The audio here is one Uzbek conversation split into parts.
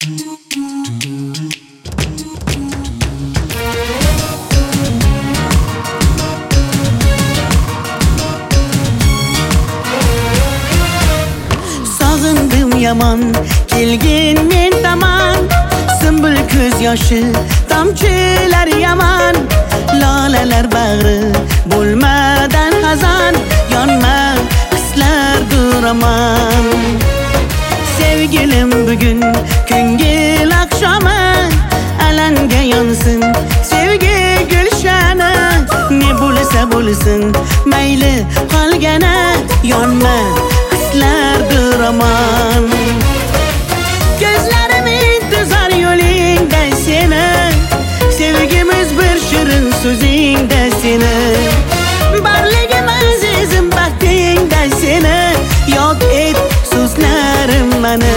Sog'indim yomon kelgin men tomon, Sümbül ko'z yoshi tomchilar yomon, lolalar bag'ri bo'lmadan xazon, yonma hislardir aman. Sevgilim bugun ko'ngil oqshomi, alanga yonsin sevgi gulshani, ne bo'lsa bo'lsin mayli qolgana, yonma hislardir aman. Gözlerim intizar yo'lingda seni, sevgimiz bir shirin so'zingda seni, barligim azizim baxtingda seni, yod et so'zlarim mani.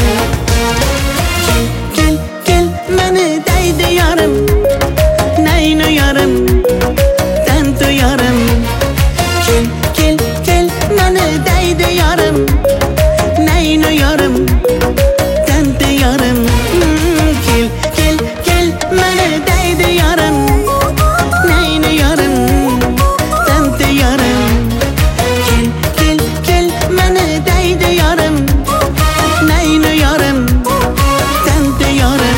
Kel kel mani deydi yarim, nayni yarim tanto yarim. Kel kel kel mani deydi yarim, nayni yarim tanto yarim. Kel kel kel mani deydi yarim, nayni yarim tanto yarim. Kel kel kel mani deydi yarim, nayni yarim tanto yarim.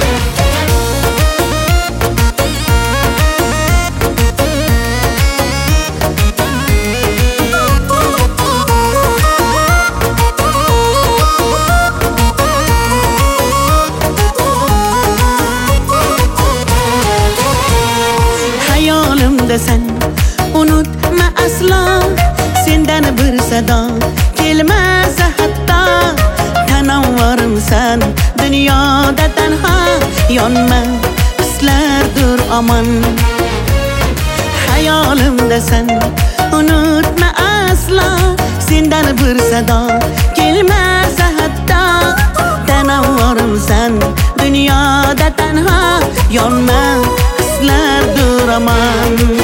Hayolimda sen unutma aslo, sendan bir sado kelmasa hatto, tanavvarimsan dunyoda tanho, yonma hislardir aman. Hayolimda sen unutma aslo, sendan bir sado kelmasa hatto, tanavvarimsan dunyoda tanho, yonma hislardir aman.